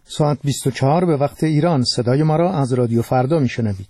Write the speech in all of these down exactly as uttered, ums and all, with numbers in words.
ساعت بیست و چهار به وقت ایران. صدای ما را از رادیو فردا میشنوید.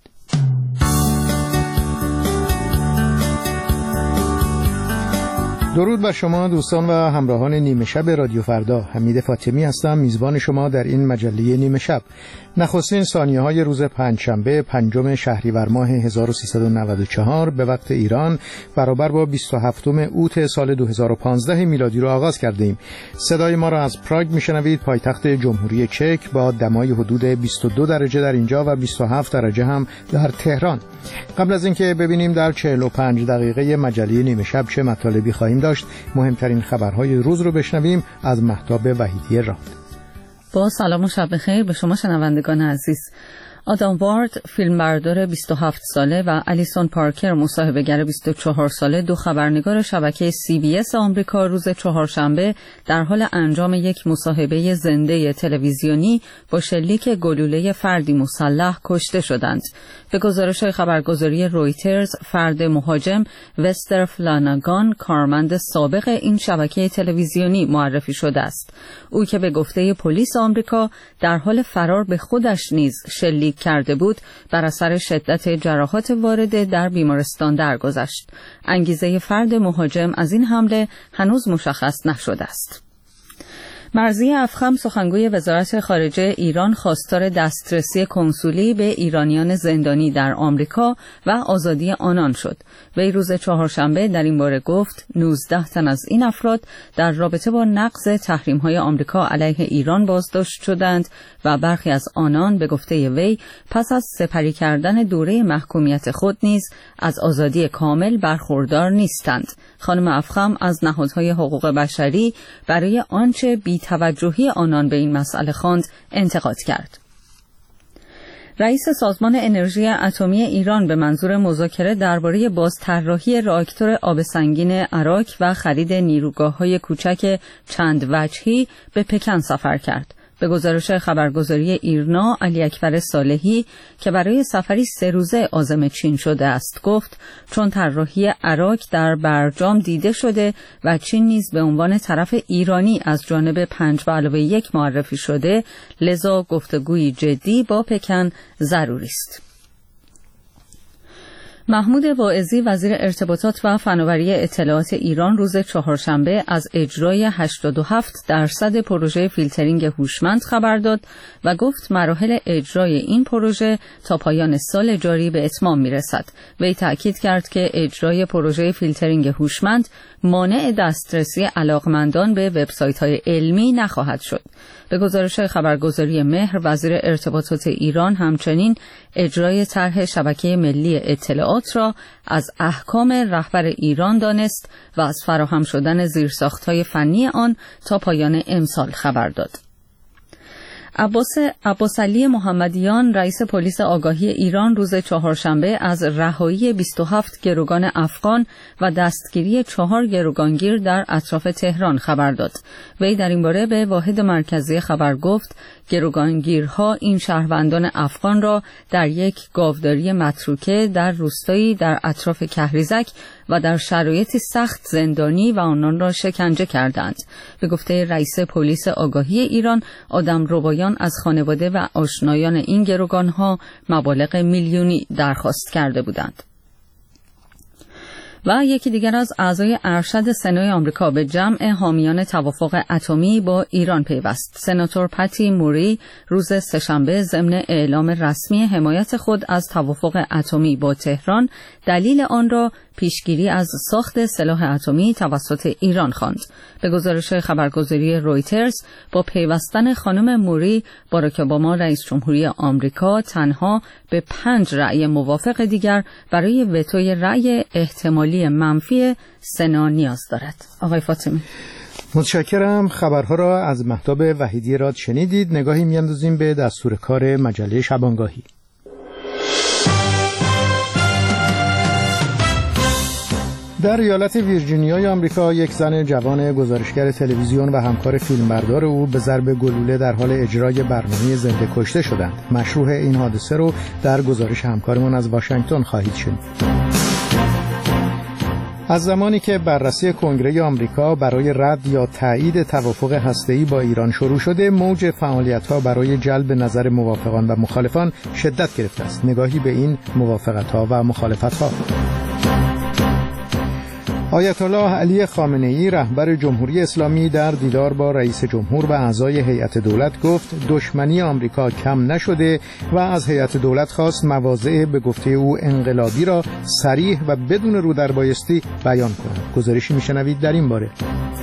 درود بر شما دوستان و همراهان نیمه شب رادیو فردا. حمید فاطمی هستم، میزبان شما در این مجله نیمه شب. نخستین ثانیه های روز پنجشنبه پنجم شهریور ماه هزار و سیصد و نود و چهار به وقت ایران برابر با بیست و هفتم اوت سال دو هزار و پانزده میلادی رو آغاز کردیم. صدای ما را از پراگ میشنوید، پایتخت جمهوری چک، با دمای حدود بیست و دو درجه در اینجا و بیست و هفت درجه هم در تهران. قبل از اینکه ببینیم در چهل و پنج دقیقه مجله نیمه شب چه مطالبی خواهیم داشت، مهمترین خبرهای روز رو بشنویم از مهتاب وحیدی راد. با سلام و شب بخیر به شما شنوندگان عزیز. آدام وارد فیلمبردار بیست و هفت ساله و الیسون پارکر مصاحبه‌گر بیست و چهار ساله، دو خبرنگار شبکه سی بی اس آمریکا، روز چهارشنبه در حال انجام یک مصاحبه زنده تلویزیونی با شلیک گلوله فردی مسلح کشته شدند. به گزارش خبرگزاری رویترز، فرد مهاجم وستر فلاناگان کارمند سابق این شبکه تلویزیونی معرفی شده است. او که به گفته پلیس آمریکا در حال فرار به خودش نیز شلیک کرده بود، بر اثر شدت جراحات وارده در بیمارستان درگذشت. انگیزه فرد مهاجم از این حمله هنوز مشخص نشده است. مرضیه افخم، سخنگوی وزارت خارجه ایران، خواستار دسترسی کنسولی به ایرانیان زندانی در آمریکا و آزادی آنان شد. وی روز چهارشنبه در این باره گفت نوزده تن از این افراد در رابطه با نقض تحریم‌های آمریکا علیه ایران بازداشت شدند و برخی از آنان به گفته وی پس از سپری کردن دوره محکومیت خود نیز از آزادی کامل برخوردار نیستند. خانم افخم از نهادهای حقوق بشری برای آنچه بی‌توجهی آنان به این مسئله خواند انتقاد کرد. رئیس سازمان انرژی اتمی ایران به منظور مذاکره درباره بازطراحی راکتور آب سنگین اراک و خرید نیروگاه‌های کوچک چند وجهی به پکن سفر کرد. به گزارش خبرگزاری ایرنا، علی اکبر صالحی که برای سفری سه روزه عازم چین شده است گفت چون طراحی اراک در برجام دیده شده و چین نیز به عنوان طرف ایرانی از جانب پنج به علاوه یک معرفی شده، لذا گفتگوی جدی با پکن ضروری است. محمود واعظی، وزیر ارتباطات و فناوری اطلاعات ایران، روز چهارشنبه از اجرای هشتاد و هفت درصد پروژه فیلترینگ هوشمند خبر داد و گفت مراحل اجرای این پروژه تا پایان سال جاری به اتمام میرسد. وی تأکید کرد که اجرای پروژه فیلترینگ هوشمند مانع دسترسی علاقمندان به وبسایت‌های علمی نخواهد شد. به گزارش خبرگزاری مهر، وزیر ارتباطات ایران همچنین اجرای طرح شبکه ملی اطلاعات را از احکام رهبر ایران دانست و از فراهم شدن زیرساخت‌های فنی آن تا پایان امسال خبر داد. عباس عباس علی محمدیان، رئیس پلیس آگاهی ایران، روز چهارشنبه از رهایی بیست و هفت گروگان افغان و دستگیری چهار گروگانگیر در اطراف تهران خبر داد. وی در این باره به واحد مرکزی خبر گفت گروگانگیرها این شهروندان افغان را در یک گاوداری متروکه در روستایی در اطراف کهریزک و در شرایطی سخت زندانی و آنان را شکنجه کردند. به گفته رئیس پلیس آگاهی ایران، آدم ربایان از خانواده و آشنایان این گروگانها مبالغ میلیونی درخواست کرده بودند. و یکی دیگر از اعضای ارشد سنای آمریکا به جمع حامیان توافق اتمی با ایران پیوست. سناتور پتی موری روز سه‌شنبه ضمن اعلام رسمی حمایت خود از توافق اتمی با تهران، دلیل آن را پیشگیری از ساخت سلاح اتمی توسط ایران خواند. به گزارش خبرگزاری رویترز، با پیوستن خانم موری، باراک اوباما رئیس جمهوری آمریکا تنها به پنج رأی موافق دیگر برای وتوی رأی احتمالی منفی سنا نیاز دارد. آقای فاطمی. متشکرم. خبرها را از مهتاب وحیدی راد شنیدید. نگاهی میاندازیم به دستور کار مجله شبانگاهی. در ایالت ویرجینیای آمریکا یک زن جوان گزارشگر تلویزیون و همکار فیلمبردار او به ضرب گلوله در حال اجرای برنامه زنده کشته شدند. مشروح این حادثه رو در گزارش همکارمون از واشنگتن خواهید شنید. از زمانی که بررسی کنگره آمریکا برای رد یا تایید توافق هسته‌ای با ایران شروع شده، موج فعالیت‌ها برای جلب نظر موافقان و مخالفان شدت گرفته است. نگاهی به این موافقت‌ها و مخالفت‌ها. آیت الله علی خامنه‌ای رهبر جمهوری اسلامی در دیدار با رئیس جمهور و اعضای هیئت دولت گفت دشمنی آمریکا کم نشده و از هیئت دولت خواست مواضع به گفته او انقلابی را صریح و بدون رودربایستی بیان کند. گزارشی میشنوید در این باره.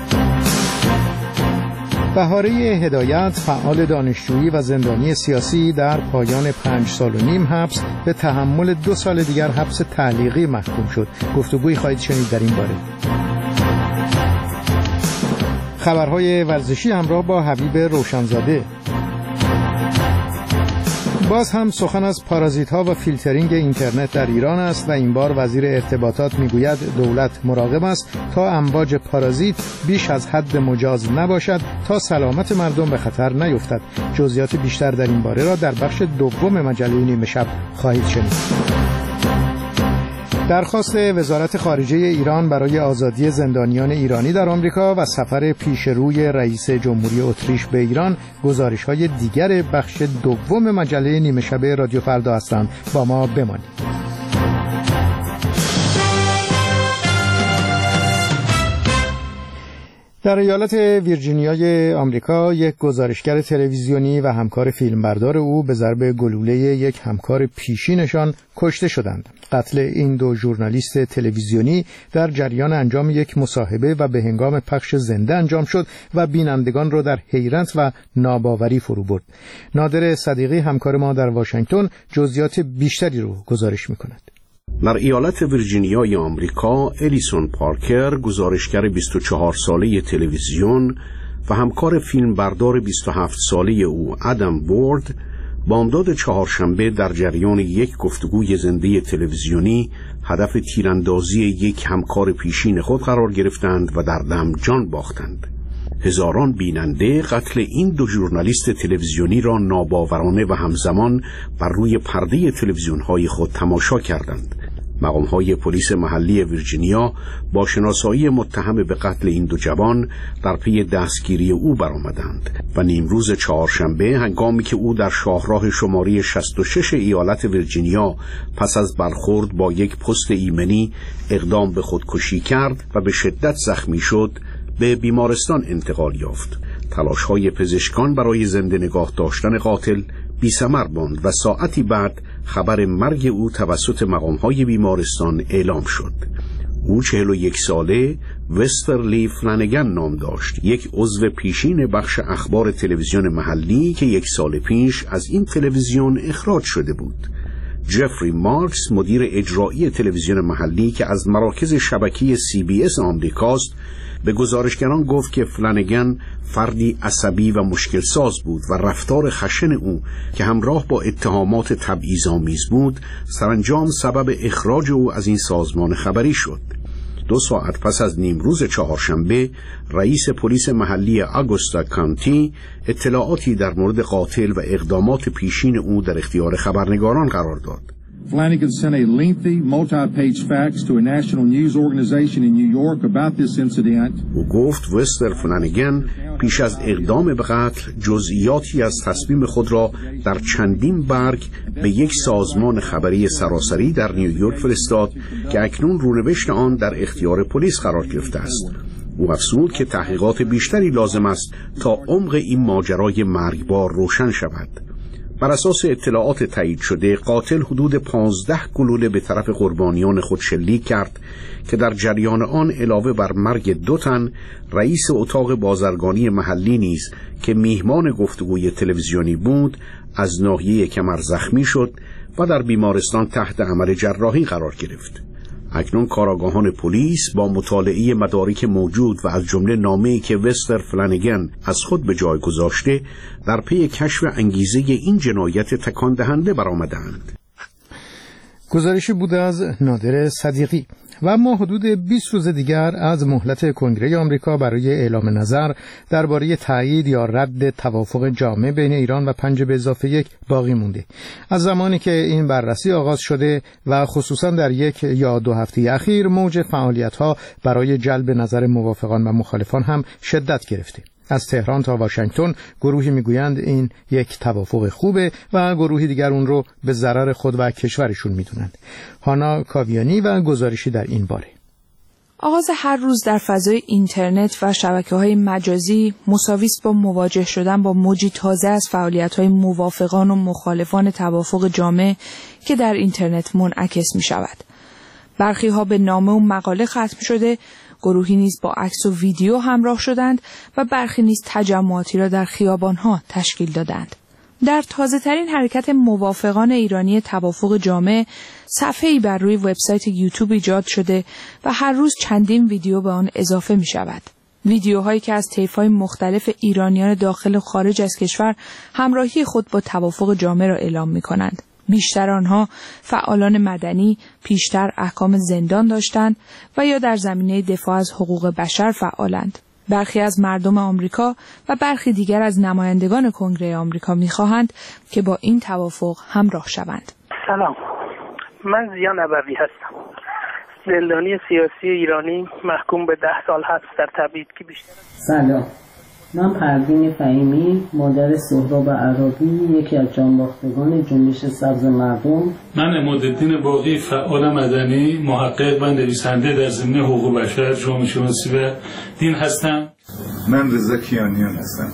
بهاره هدایت، فعال دانشجویی و زندانی سیاسی، در پایان پنج سال و نیم حبس به تحمل دو سال دیگر حبس تعلیقی محکوم شد. گفتگویی خواهید شنید در این باره. خبرهای ورزشی همراه با حبیب روشنزاده. باز هم سخن از پارازیت‌ها و فیلترینگ اینترنت در ایران است و این بار وزیر ارتباطات میگوید دولت مراقب است تا امواج پارازیت بیش از حد مجاز نباشد تا سلامت مردم به خطر نیفتد. جزئیات بیشتر در این باره را در بخش دوم مجله نیمه شب خواهید شنید. درخواست وزارت خارجه ایران برای آزادی زندانیان ایرانی در آمریکا و سفر پیشروی رئیس جمهوری اتریش به ایران گزارش‌های دیگر بخش دوم مجله نیمه شب رادیو فردا هستند. با ما بمانید. در ایالت ویرجینیای آمریکا یک گزارشگر تلویزیونی و همکار فیلمبردار او به ضرب گلوله یک همکار پیشینشان کشته شدند. قتل این دو ژورنالیست تلویزیونی در جریان انجام یک مصاحبه و به هنگام پخش زنده انجام شد و بینندگان را در حیرت و ناباوری فرو برد. نادر صدیقی همکار ما در واشنگتن جزئیات بیشتری رو گزارش می‌کند. در ایالت ویرجینیای آمریکا، الیسون پارکر، گزارشگر بیست و چهار ساله تلویزیون و همکار فیلمبردار بیست و هفت ساله او ادم بورد، بامداد چهارشنبه در جریان یک گفتگوی زنده تلویزیونی هدف تیراندازی یک همکار پیشین خود قرار گرفتند و در دم جان باختند. هزاران بیننده قتل این دو ژورنالیست تلویزیونی را ناباورانه و همزمان بر روی پرده تلویزیون‌های خود تماشا کردند. مقام‌های پلیس محلی ویرجینیا با شناسایی متهم به قتل این دو جوان در پی دستگیری او برآمدند و نیمروز چهارشنبه هنگامی که او در شاهراه شماره شصت و شش ایالت ویرجینیا پس از برخورد با یک پست ایمنی اقدام به خودکشی کرد و به شدت زخمی شد، به بیمارستان انتقال یافت. تلاش‌های پزشکان برای زنده نگاه داشتن قاتل بی‌ثمر ماند و ساعتی بعد خبر مرگ او توسط مقام‌های بیمارستان اعلام شد. او چهل و یک ساله وسترلی فلانگن نام داشت، یک عضو پیشین بخش اخبار تلویزیون محلی که یک سال پیش از این تلویزیون اخراج شده بود. جفری مارکس، مدیر اجرایی تلویزیون محلی که از مراکز شبکه سی بی اس آمریکاست، به گزارشگران گفت که فلانگن فردی عصبی و مشکل ساز بود و رفتار خشن او که همراه با اتهامات تبعیض‌آمیز بود سرانجام سبب اخراج او از این سازمان خبری شد. دو ساعت پس از نیمروز چهارشنبه رئیس پلیس محلی آگوستا کانتی اطلاعاتی در مورد قاتل و اقدامات پیشین او در اختیار خبرنگاران قرار داد. Flanagan sent a lengthy, multi-page fax to a national news organization in New York about this incident. او گفت وستر فلانگن پیش از اقدام به قتل جزئیاتی از تصمیم خود را در چندین برگ به یک سازمان خبری سراسری در نیویورک فرستاد که اکنون رونوشت آن در اختیار پلیس قرار گرفته است. او افزود که تحقیقات بیشتری لازم است تا عمق این ماجرای مرگبار روشن شود. بر اساس اطلاعات تایید شده، قاتل حدود پانزده گلوله به طرف قربانیان خود شلیک کرد که در جریان آن علاوه بر مرگ دو تن، رئیس اتاق بازرگانی محلی نیز که میهمان گفتگوی تلویزیونی بود، از ناحیه کمر زخمی شد و در بیمارستان تحت عمل جراحی قرار گرفت. اکنون کارآگاهان پلیس با مطالعه مدارک موجود و از جمله نامه‌ای که وستر فلانگن از خود به جای گذاشته در پی کشف انگیزه این جنایت تکان دهنده برآمدند. گزارشی بود از نادر صدیقی. و اما حدود بیست روز دیگر از مهلت کنگره آمریکا برای اعلام نظر درباره تایید یا رد توافق جامع بین ایران و پنج به اضافه یک باقی مونده. از زمانی که این بررسی آغاز شده و خصوصا در یک یا دو هفته اخیر موج فعالیت‌ها برای جلب نظر موافقان و مخالفان هم شدت گرفته. از تهران تا واشنگتن گروهی میگویند این یک توافق خوبه و گروهی دیگر اون رو به ضرر خود و کشورشون میدونند. هانا کاویانی و گزارشی در این باره. آغاز هر روز در فضای اینترنت و شبکه‌های مجازی مساوی است با مواجه شدن با موجی تازه از فعالیت‌های موافقان و مخالفان توافق جامع که در اینترنت منعکس می‌شود. برخی‌ها به نامه و مقاله ختم شده، گروهی نیز با عکس و ویدیو همراه شدند و برخی نیز تجمعاتی را در خیابان‌ها تشکیل دادند. در تازه‌ترین حرکت موافقان ایرانی توافق جامع، صفحه‌ای بر روی وبسایت یوتیوب ایجاد شده و هر روز چندین ویدیو به آن اضافه می‌شود. ویدیوهایی که از طیف‌های مختلف ایرانیان داخل و خارج از کشور همراهی خود با توافق جامع را اعلام می‌کنند. بیشتر آنها فعالان مدنی، پیشتر احکام زندان داشتند و یا در زمینه دفاع از حقوق بشر فعالند. برخی از مردم آمریکا و برخی دیگر از نمایندگان کنگره آمریکا می‌خواهند که با این توافق همراه شوند. سلام، من زیا نبوی هستم. زندانی سیاسی ایرانی محکوم به ده سال حبس در تبعید که بیشتر. سلام، من پروین فهیمی، مادر سهراب عرابی، یکی از جانباختگان جنبش سبز مردم. من عمادالدین باقی، فعال مدنی، محقق و نویسنده در زمینه حقوق بشر، جامعه شناسی و دین هستم. من رضا کیانیان هستم،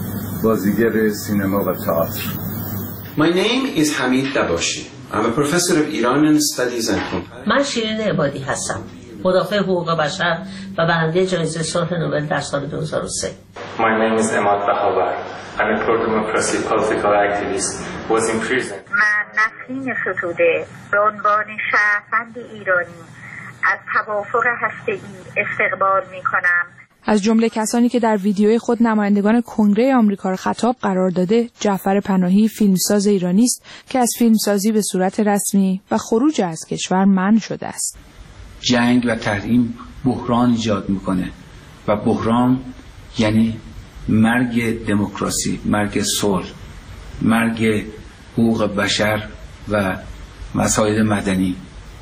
بازیگر سینما و تئاتر. My name is Hamid Dabashi. I'm a professor of Iranian studies and comparative. من شیرین عبادی هستم، مدافع حقوق بشر و برنده جایزه صلح نوبل در سال دو هزار و سه. My name is Emad Bahavar. I'm a pro-democracy political activist who was in prison. من نسرین ستوده به عنوان شهروند ایرانی از توافق هسته‌ای استقبال می‌کنم. از جمله کسانی که در ویدیوی خود نمایندگان کنگره آمریکا را خطاب قرار داده، جعفر پناهی فیلمساز ایرانی است که از فیلمسازی به صورت رسمی و خروج از کشور منع شده است. جنگ و تحریم بحران ایجاد میکنه و بحران یعنی مرگ دموکراسی، مرگ صلح، مرگ حقوق بشر و مسائل مدنی.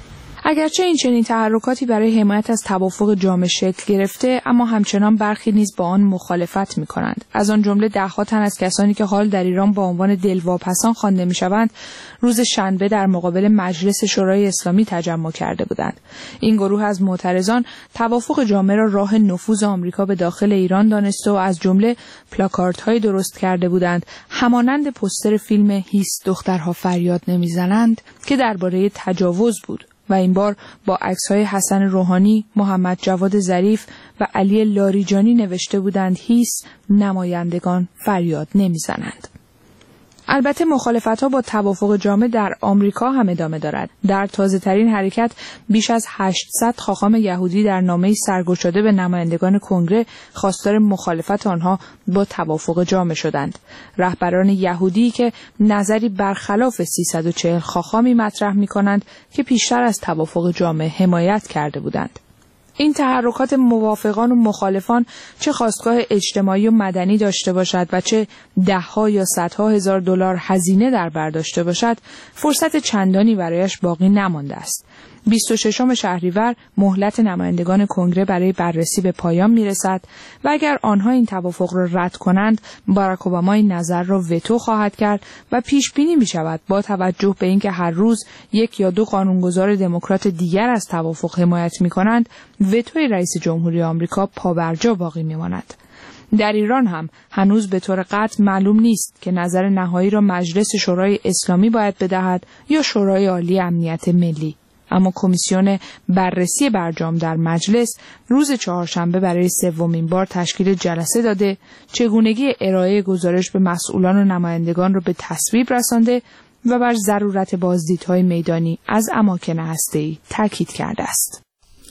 اگرچه این چنین تحرکاتی برای حمایت از توافق جامع شکل گرفته، اما همچنان برخی نیز با آن مخالفت می‌کنند. از آن جمله ده‌ها تن از کسانی که حال در ایران با عنوان دلواپسان خوانده می‌شوند، روز شنبه در مقابل مجلس شورای اسلامی تجمع کرده بودند. این گروه از معترضان توافق جامع را راه نفوذ آمریکا به داخل ایران دانسته و از جمله پلاکاردهایی درست کرده بودند همانند پوستر فیلم هیس دخترها فریاد نمیزنند که درباره تجاوز بود و این بار با عکس‌های حسن روحانی، محمد جواد ظریف و علی لاریجانی نوشته بودند هیس نمایندگان فریاد نمیزنند. البته مخالفت‌ها با توافق جامع در آمریکا هم ادامه دارد. در تازه‌ترین حرکت بیش از هشتصد خاخام یهودی در نامه‌ای سرگشاده به نمایندگان کنگره خواستار مخالفت آنها با توافق جامع شدند. رهبران یهودی که نظری برخلاف سیصد و چهل خاخامی مطرح می‌کنند که پیشتر از توافق جامع حمایت کرده بودند. این تحرکات موافقان و مخالفان چه خواستگاه اجتماعی و مدنی داشته باشد و چه ده‌ها یا صدها هزار دلار هزینه در بر داشته باشد، فرصت چندانی برایش باقی نمانده است. بیست و ششم شهریور مهلت نمایندگان کنگره برای بررسی به پایان میرسد و اگر آنها این توافق را رد کنند، باراک اوباما این نظر را وتو خواهد کرد و پیش بینی می شود با توجه به اینکه هر روز یک یا دو قانونگذار دموکرات دیگر از توافق حمایت می کنند، وتوی رئیس جمهوری آمریکا پابرجا باقی می ماند. در ایران هم هنوز به طور قطع معلوم نیست که نظر نهایی را مجلس شورای اسلامی باید بدهد یا شورای عالی امنیت ملی. اما کمیسیون بررسی برجام در مجلس روز چهارشنبه برای سومین بار تشکیل جلسه داده، چگونگی ارائه گزارش به مسئولان و نمایندگان را به تصویب رسانده و بر ضرورت بازدیدهای میدانی از اماکن هسته‌ای تاکید کرده است.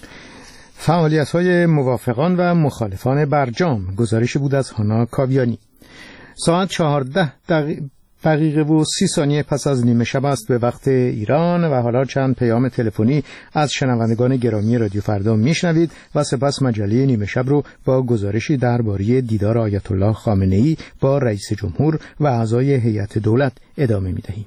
فعالیت‌های موافقان و مخالفان برجام، گزارشی بود از هانا کاویانی. ساعت چهارده دقیقه دقیقه و سی ثانیه پس از نیمه شب است به وقت ایران و حالا چند پیام تلفنی از شنوندگان گرامی رادیو فردا میشنوید و سپس مجله نیمه شب رو با گزارشی درباره دیدار آیت الله خامنه‌ای با رئیس جمهور و اعضای هیئت دولت ادامه میدهیم.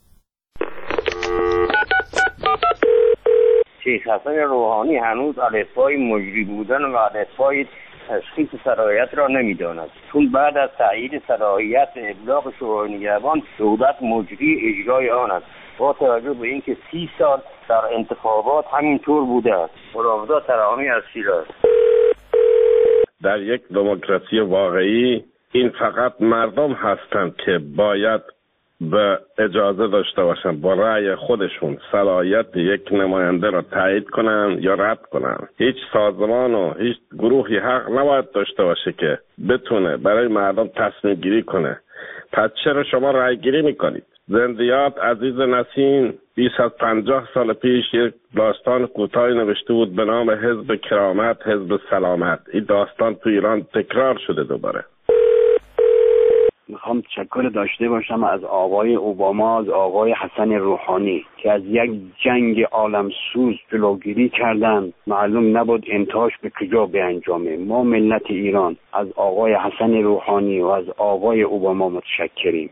شیخ حسن روحانی هنوز الفبای مجری بودن و الفبای تشخیص صلاحیت را نمیداند، چون بعد از تایید صلاحیت ابلاغ شورای نگهبان دولت مجری اجرای آن است، با توجه به اینکه سی سال در انتخابات همینطور بوده است. مراودات ترامی از شیراز. در یک دموکراسی واقعی این فقط مردم هستند که باید به اجازه داشته باشن با رأی خودشون صلاحیت یک نماینده را تایید کنن یا رد کنن. هیچ سازمان و هیچ گروهی حق نباید داشته باشه که بتونه برای مردم تصمیم گیری کنه. پس چرا شما رأی گیری میکنید؟ زندیات عزیز نسیم بیست از پنجاه سال پیش یک داستان کوتاهی نوشته بود به نام حزب کرامت، حزب سلامت. این داستان تو ایران تکرار شده دوباره. میخوام تشکر داشته باشم از آقای اوباما، از آقای حسن روحانی که از یک جنگ عالمسوز جلوگیری کردن. معلوم نبود انتهاش به کجا به انجامه. ما ملت ایران از آقای حسن روحانی و از آقای اوباما متشکریم.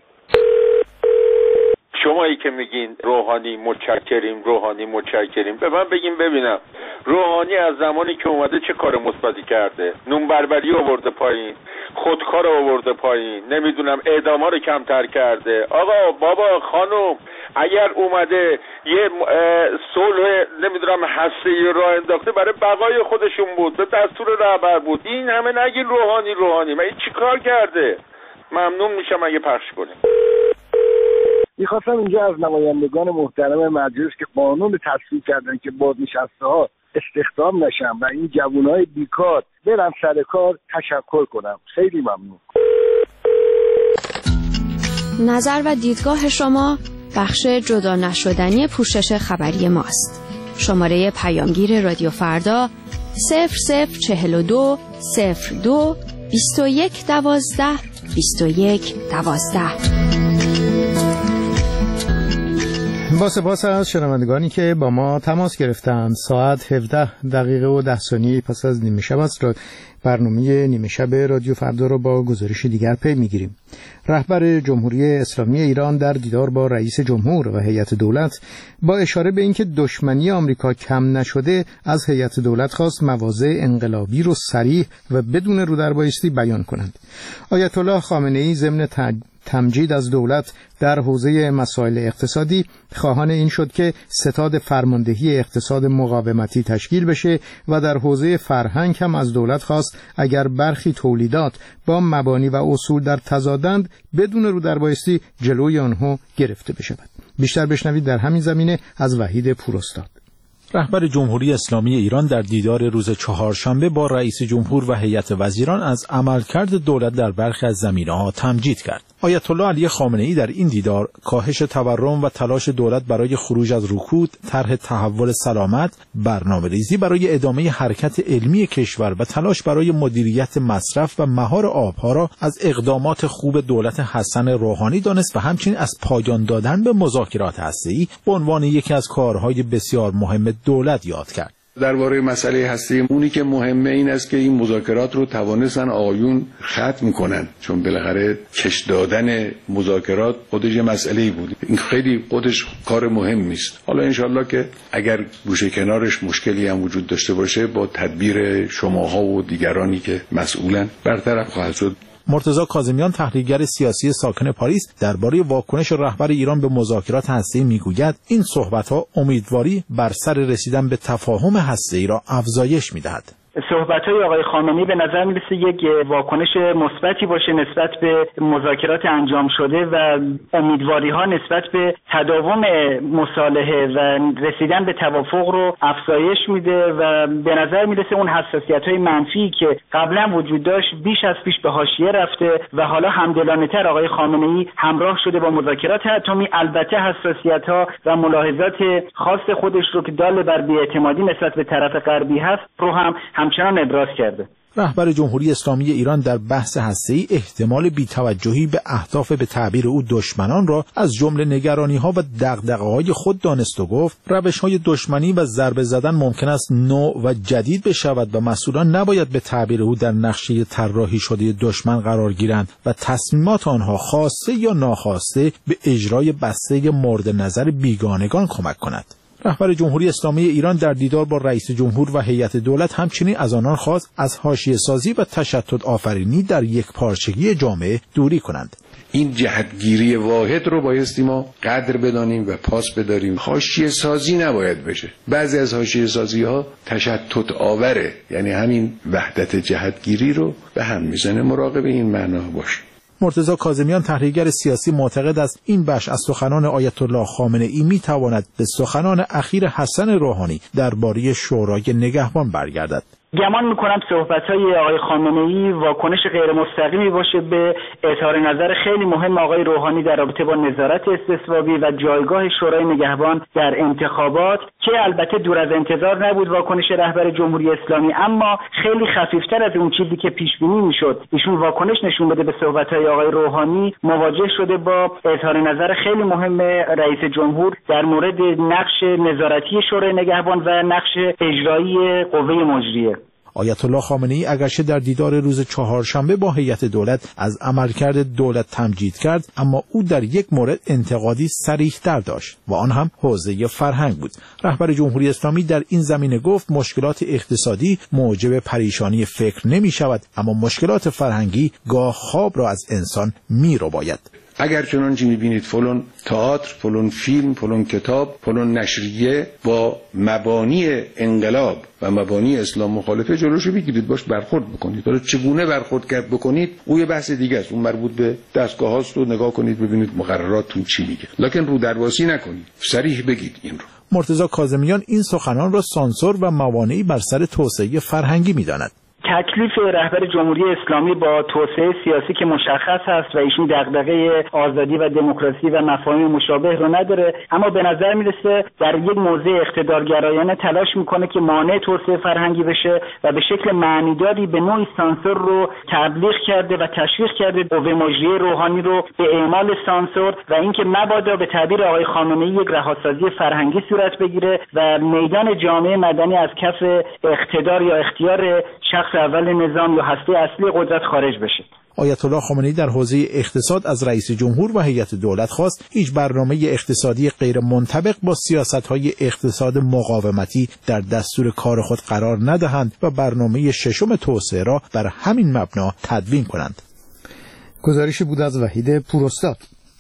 شمایی که میگین روحانی متشکریم روحانی متشکریم، به من بگین ببینم روحانی از زمانی که اومده چه کار مثبتی کرده؟ نون بربری آورده پایین، خودکار آورده پایین، نمیدونم اعداما رو کمتر کرده. آقا بابا خانم اگر اومده یه صلح نمیدونم هسته‌ای راه انداخته برای بقای خودشون بود، به دستور رهبر بود، این همه نگین روحانی روحانی. من این چی کار کرده؟ ممنون میشم اگه پخش کنیم. میخواستم اینجا از نمایندگان محترم مجلس که قانون تصویب کردن که بازنشسته ها استخدام نشن و این جوانای بیکار برن سر کار تشکر کنم. خیلی ممنون. نظر و دیدگاه شما بخش جدا نشدنی پوشش خبری ماست. شماره پیامگیر رادیو فردا صفر صفر چهل و دو صفر دو بیست و یک دوازده بیست و یک دوازده. با سپاس از شنوندگانی که با ما تماس گرفتند. ساعت هفده دقیقه و ده ثانیه پس از نیمه شب است. را برنامه نیمه شب رادیو فردا را با گزارش دیگر پی میگیریم. رهبر جمهوری اسلامی ایران در دیدار با رئیس جمهور و هیئت دولت با اشاره به اینکه دشمنی آمریکا کم نشده از هیئت دولت خواست مواضع انقلابی رو صریح و بدون رودربایستی بیان کنند. آیت الله خامنه‌ای ضمن تمجید از دولت در حوزه مسائل اقتصادی خواهان این شد که ستاد فرماندهی اقتصاد مقاومتی تشکیل بشه و در حوزه فرهنگ هم از دولت خواست اگر برخی تولیدات با مبانی و اصول در تضادند بدون رودربایستی جلوی آنها گرفته بشود. بیشتر بشنوید در همین زمینه از وحید پوراستاد. رهبر جمهوری اسلامی ایران در دیدار روز چهارشنبه با رئیس جمهور و هیئت وزیران از عملکرد دولت در برخی از زمینه‌ها تمجید کرد. آیت الله علی خامنه‌ای در این دیدار کاهش تورم و تلاش دولت برای خروج از رکود، طرح تحول سلامت، برنامه‌ریزی برای ادامه حرکت علمی کشور و تلاش برای مدیریت مصرف و مهار آبها را از اقدامات خوب دولت حسن روحانی دانست و همچنین از پایان دادن به مذاکرات هسته‌ای به عنوان یکی از کارهای بسیار مهم دولت یاد کرد. درباره مسئله هستی اونی که مهمه این است که این مذاکرات رو توانستن آقایون ختم کنن، چون بالاخره کش دادن مذاکرات خودش یه مسئله‌ای بود. این خیلی خودش کار مهمی است. حالا انشالله که اگر گوشه کنارش مشکلی هم وجود داشته باشه با تدبیر شماها و دیگرانی که مسئولن برطرف خواهد شد. مرتضی کاظمیان تحلیلگر سیاسی ساکن پاریس درباره واکنش رهبر ایران به مذاکرات هسته‌ای میگوید این صحبت‌ها امیدواری بر سر رسیدن به تفاهم هسته‌ای را افزایش می‌دهد. صحبت‌های آقای خامنه‌ای به نظر می‌رسه یک واکنش مثبتی باشه نسبت به مذاکرات انجام شده و امیدواری‌ها نسبت به تداوم مصالحه و رسیدن به توافق رو افزایش میده و به نظر می‌رسه اون حساسیت‌های منفی که قبلا وجود داشت بیش از پیش به حاشیه رفته و حالا همدلانه‌تر آقای خامنه‌ای همراه شده با مذاکرات اتمی. البته حساسیت‌ها و ملاحظات خاص خودش رو که دال بر بی‌اعتمادی نسبت به طرف غربی هست رو هم همچنان ابراز کرده. رهبر جمهوری اسلامی ایران در بحث هسته‌ای احتمال بی‌توجهی به اهداف به تعبیر او دشمنان را از جمله نگرانی‌ها و دغدغه‌های خود دانست و گفت روش‌های دشمنی و ضربه زدن ممکن است نوع و جدید بشود و مسئولان نباید به تعبیر او در نقشه طراحی شده دشمن قرار گیرند و تصمیمات آنها خواسته یا ناخواسته به اجرای بسته مورد نظر بیگانگان کمک کند. رهبر جمهوری اسلامی ایران در دیدار با رئیس جمهور و هیئت دولت همچنین از آنان خواست از حاشیه‌سازی و تشتت آفرینی در یک پارچگی جامعه دوری کنند. این جهتگیری واحد رو بایستی ما قدر بدانیم و پاس بداریم. حاشیه سازی نباید بشه. بعضی از حاشیه سازی ها تشتت آوره، یعنی همین وحدت جهتگیری رو به هم میزنه. مراقب این معنا باشه. مرتضی کاظمیان تحلیلگر سیاسی معتقد است این بخش از سخنان آیت الله خامنه ای میتواند به سخنان اخیر حسن روحانی درباره شورای نگهبان برگردد. گمان میکنم صحبت‌های آقای خامنه‌ای واکنش غیر مستقیمی باشه به اظهار نظر خیلی مهم آقای روحانی در رابطه با نظارت استثبابی و جایگاه شورای نگهبان در انتخابات که البته دور از انتظار نبود واکنش رهبر جمهوری اسلامی، اما خیلی خفیفتر از اون چیزی که پیش بینی میشد ایشون واکنش نشون بده به صحبت‌های آقای روحانی، مواجه شده با اظهار نظر خیلی مهم رئیس جمهور در مورد نقش نظارتی شورای نگهبان و نقش اجرایی قوه مجریه. آیت الله خامنه ای اگرچه در دیدار روز چهارشنبه با هیئت دولت از عملکرد دولت تمجید کرد، اما او در یک مورد انتقادی صریح‌تر داشت و آن هم حوزه فرهنگ بود. رهبر جمهوری اسلامی در این زمینه گفت مشکلات اقتصادی موجب پریشانی فکر نمی شود، اما مشکلات فرهنگی گاه خواب را از انسان می رو باید. اگر چنانچه می‌بینید فلان تئاتر، فلان فیلم، فلان کتاب، فلان نشریه با مبانی انقلاب و مبانی اسلام مخالفه، جلوشو بگیرید، باش برخورد بکنید. حالا چگونه برخورد کرد بکنید او یه بحث دیگه است، اون مربوط به دستگاه هاست و نگاه کنید ببینید مقرراتتون چی میگه، لکن رو درواسی نکنید، صریح بگید این رو. مرتضی کاظمیان این سخنان را سانسور و موانعی بر سر توسعه فرهنگی می‌داند. تکلیف رهبر جمهوری اسلامی با توسعه سیاسی که مشخص هست و ایشون دغدغه آزادی و دموکراسی و مفاهیم مشابه رو نداره، اما به نظر میرسه در یک موضع اقتدارگرایانه تلاش میکنه که مانع توسعه فرهنگی بشه و به شکل معنیداری به نوعی سانسور رو تبلیغ کرده و تشویق کرده قوه مجریه روحانی رو به اعمال سانسور و اینکه مبادا به تعبیر آقای خامنه‌ای یک رهاسازی فرهنگی صورت بگیره و میدان جامعه مدنی از کف اقتدار یا اختیار شخص اول نظام یا هسته اصلی قدرت خارج بشه. آیت الله خامنه‌ای در حوزه اقتصاد از رئیس جمهور و هیئت دولت خواست هیچ برنامه اقتصادی غیر منطبق با سیاست‌های اقتصاد مقاومتی در دستور کار خود قرار ندهند و برنامه ششم توسعه را بر همین مبنا تدوین کنند. گزارشی بود از وحید پوراستاد.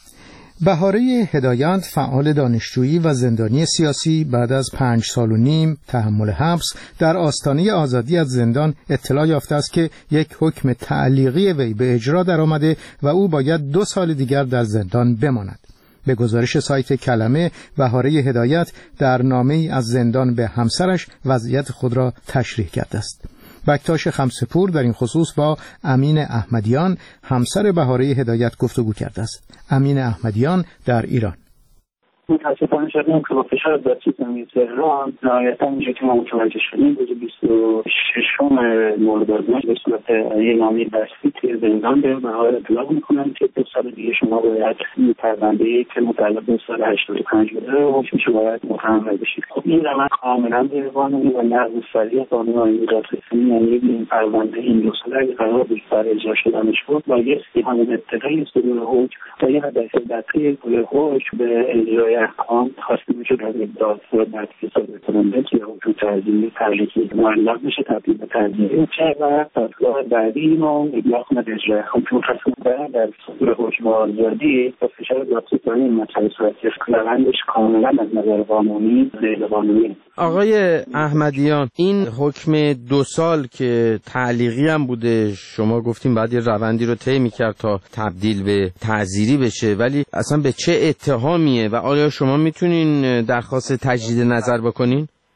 بهاره هدایت، فعال دانشجویی و زندانی سیاسی، بعد از پنج سال و نیم تحمل حبس در آستانه آزادی از زندان اطلاع یافته است که یک حکم تعلیقی وی به اجرا درآمده و او باید دو سال دیگر در زندان بماند. به گزارش سایت کلمه، بهاره هدایت در نامه‌ای از زندان به همسرش وضعیت خود را تشریح کرده است. بکتاش خمسه‌پور در این خصوص با امین احمدیان، همسر بهاره هدایت، گفتگو کرده است. امین احمدیان در ایران: متاسفانه شدیم که با فشار ذاتی زمین تهران نهایتا اینجا که ما متوجه شدیم روز بیست و ششم مرداد ماه به صورت یه نامه دستی توی زندان به بهاره اطلاق میکنن که دو سال دیگه شما باید این پرونده‌ای که متعلق به سال هشتاد و پنج بوده حکمش باید متحمل بشید. خب این روند کاملا غیرقانونی و نقض صریح قانون آیین دادرسی، یعنی این پرونده این دو سال اگه قرار بود برای اجرا شدنش بود بایستی همون ابتدای صدور حکم تا یه هدف دقیق حکم به اجرای احکام خواسته میشه از دادگاه دستگیر صادر کننده که حکم تعزیری تعلیقی معلق بشه تبدیل به تعزیری چه و دادگاه بعدی ما ابلاغ کنه به اجرای احکام که متاسفانه در صدور حکم آزادی با فشار ذاتی تا این مسئله صورتی روندش کاملا از نظر قانونی غیر قانونی. آقای احمدیان، این حکم دو سال که تعلیقی هم بوده، شما گفتیم بعد یه روندی رو طی می‌کرد تا تبدیل به تعزیری بشه، ولی اصلا به چه اتهامیه و آیا شما میتونین درخواست تجدید نظر بکنین؟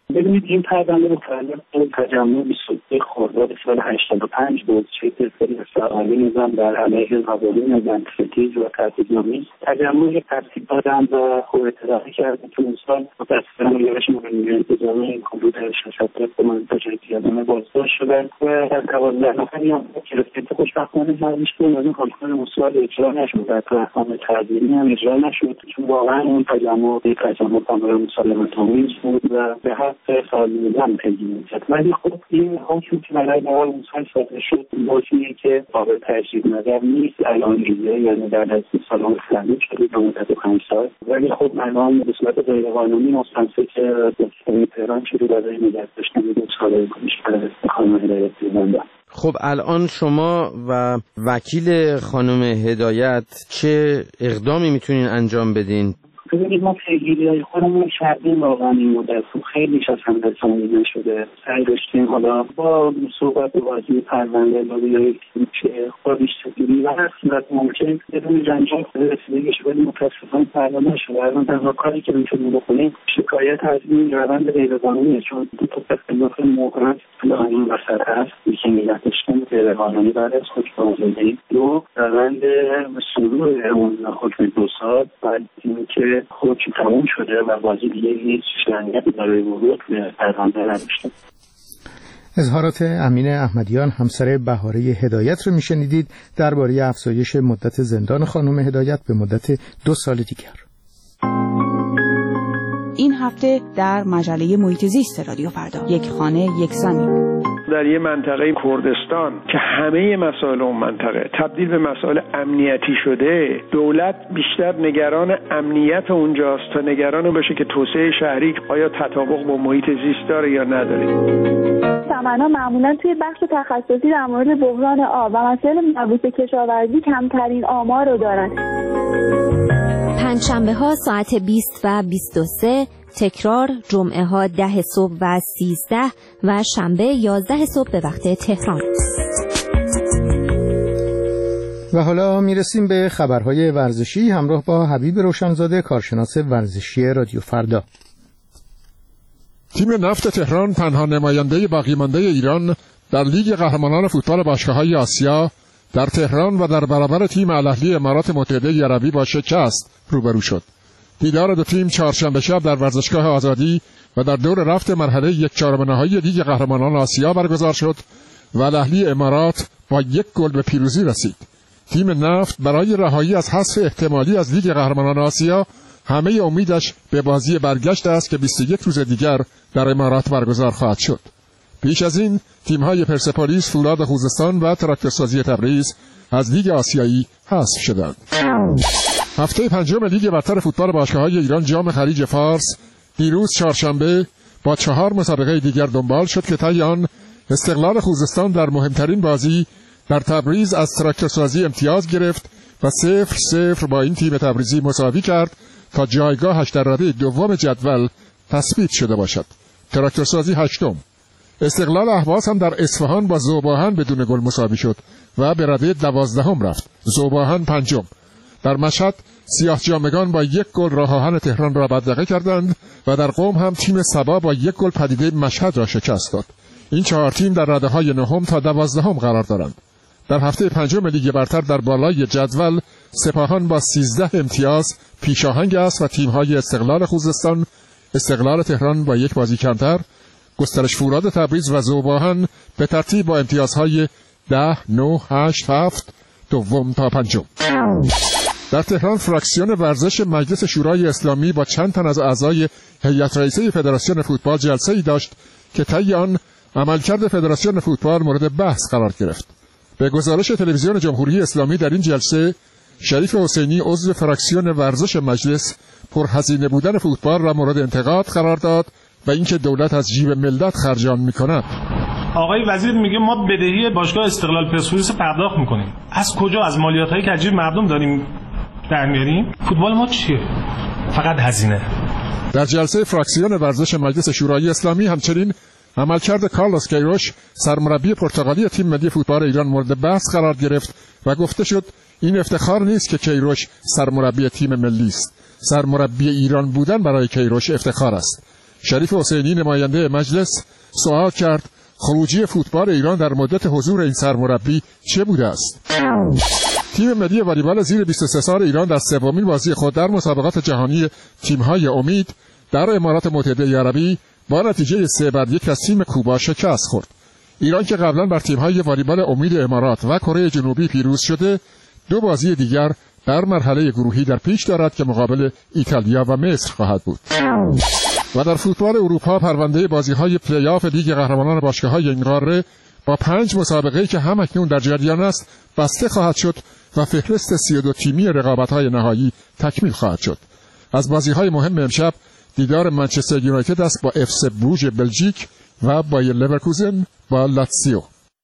ببینید این پرونده متعلق به تجمع بیست و دو خرداد سال هشتاد و پنج بود که سری فعالی نظام در علیه قوانین بندستیز و تهدیدنامی تجمع ترتیب دادن و خب اطلاعی کردن که اون سال متاسفانه یارش مهمه انتظامی حدود شصت تا منتج پیادانه بازداشت شدن و در دوازده نفری هم گرفته که خوشبختانه هرش بود از این کانترل مسئول اجرا نشد و تو احکام تعزیری هم اجرا نشد چون واقعا اون تجمع یک تجمع کاملا مسالمت آمیز بود و به حق سالمیزان پیگیری می‌کرد. ولی خب این حکمی که برای نهار موسیقی صادر شد موضوعی که قابل تجدید نظر نیست الان ریزه یعنی در از سالان فلانی شده به مدت پنج سال ولی خب الان به صورت غیرقانونی مستنصر که دستگاه تهران شده برای نگه داشتن دو ساله کنشگر خانم هدایت زنده. خب الان شما و وکیل خانم هدایت چه اقدامی میتونین انجام بدین؟ ببینید ما پیگیری‌های خودمون کردیم واقعا این مدت خیلی از هم رسانی نشده سعی داشتیم حالا با صحبت و بازی پرونده لابیای که خودش تگیری و هر صورت ممکن بدون جنجال رسیدگیش ولی متاسفانه پرونده نشده الان تنها کاری که میتونیم بکنیم شکایت از این روند غیرقانونیه چون دو تا اختلاف مهرت الان این وسط هست یکی نگه داشتن غیرقانونی بعد از حکم آزادی دو روند صدور اون حکم دو سال بعد اینکه خود تموم شده و بازی دیگه هیچ شرایطی برای ورود به پرونده نداشته. اظهارات امین احمدیان همسر بهاره هدایت رو میشنیدید درباره افزایش مدت زندان خانم هدایت به مدت دو سال دیگر. این هفته در مجله محیط زیست رادیو فردا یک خانه یک زمین در یه منطقه کردستان که همه مسائل اون منطقه تبدیل به مسائل امنیتی شده دولت بیشتر نگران امنیت اونجاست تا نگران باشه که توسعه شهری آیا تطابق با محیط زیست داره یا نداره. سمنا معمولا توی بخش تخصصی در مورد بحران آب و مسائل مربوط به کشاورزی کمترین آمار رو دارن. پنجشنبه ها ساعت بیست و بیست و سه، تکرار جمعه ها ده صبح و سیزده و شنبه یازده صبح به وقت تهران. و حالا میرسیم به خبرهای ورزشی همراه با حبیب روشنزاده کارشناس ورزشی رادیو فردا. تیم نفت تهران تنها نماینده باقی مانده ایران در لیگ قهرمانان فوتبال باشگاه‌های آسیا در تهران و در برابر تیم الاهلی امارات متحده عربی با شکست روبرو شد. دیدار دو تیم چهارشنبه شب در ورزشگاه آزادی و در دور رفت مرحله یک چهارم نهایی لیگ قهرمانان آسیا برگزار شد و الاهلی امارات با یک گل به پیروزی رسید. تیم نفت برای رهایی از حذف احتمالی از لیگ قهرمانان آسیا همه امیدش به بازی برگشت است که بیست و یک روز دیگر در امارات برگزار خواهد شد. پیش از این تیم‌های پرسپولیس، فولاد خوزستان و تراکتورسازی تبریز از لیگ آسیایی حذف شدند. هفته پنجم لیگ برتر فوتبال باشگاه‌های ایران جام خلیج فارس دیروز چهارشنبه با چهار مسابقه دیگر دنبال شد که طی آن استقلال خوزستان در مهمترین بازی در تبریز از تراکتورسازی امتیاز گرفت و صفر صفر با این تیم تبریزی مساوی کرد تا جایگاهش در رده دوم جدول تثبیت شده باشد. تراکتورسازی هشتم. استقلال اهواز هم در اصفهان با ذوباهن بدون گل مساوی شد و به رده دوازدهم رفت. ذوباهن پنجم. در مشهد سیاه جامگان با یک گل راه آهن تهران را بدرقه کردند و در قم هم تیم سبا با یک گل پدیده مشهد را شکست داد. این چهار تیم در رده‌های نهم تا دوازدهم قرار دارند. در هفته پنجم لیگ برتر در بالای جدول سپاهان با سیزده امتیاز پیشاهنگ است و تیم‌های استقلال خوزستان، استقلال تهران با یک بازی کمتر، گسترش فولاد تبریز و ذوباهن به ترتیب با امتیازهای ده، نه، هشت، هفت دوم تا پنجم. در تهران فراکسیون ورزش مجلس شورای اسلامی با چند تن از اعضای هیئت رئیسه فدراسیون فوتبال جلسه‌ای داشت که طی آن عملکرد فدراسیون فوتبال مورد بحث قرار گرفت. به گزارش تلویزیون جمهوری اسلامی در این جلسه شریف حسینی عضو فراکسیون ورزش مجلس پرهزینه بودن فوتبال را مورد انتقاد قرار داد و اینکه دولت از جیب ملت خرج آن می‌کند. آقای وزیر میگه ما بدهی باشگاه استقلال پرسپولیس پرداخت می‌کنیم. از کجا؟ از مالیات‌هایی که از جیب مردم داریم در میاریم؟ فوتبال ما چیه؟ فقط هزینه. در جلسه فراکسیون ورزش مجلس شورای اسلامی همچنین عملکرد کارلوس کیروش سرمربی پرتغالی تیم ملی فوتبال ایران مورد بحث قرار گرفت و گفته شد این افتخار نیست که کیروش سرمربی تیم ملی است. سرمربی ایران بودن برای کیروش افتخار است. شریف حسینی نماینده مجلس سوال کرد خروجی فوتبال ایران در مدت حضور این سرمربی چه بوده است؟ تیم ملی والیبال زیر بیست و سه سال ایران در سومین بازی خود در مسابقات جهانی تیم‌های امید در امارات متحده عربی با نتیجه سه بر یک از تیم کوبا شکست خورد. ایران که قبلا بر تیم‌های والیبال امید امارات و کره جنوبی پیروز شده، دو بازی دیگر در مرحله گروهی در پیش دارد که مقابل ایتالیا و مصر خواهد بود. و در فوتبال اروپا پرونده بازی‌های پلی‌آف لیگ قهرمانان باشگاه‌های این قاره با پنج مسابقه‌ای که هم اکنون در جریان است بسته خواهد شد و فهرست سی و دو تیمی رقابت‌های نهایی تکمیل خواهد شد. از بازی‌های مهم امشب دیدار منچستر یونایتد است با اف سی بروژ بلژیک و بایر لورکوزن با لاتزیو.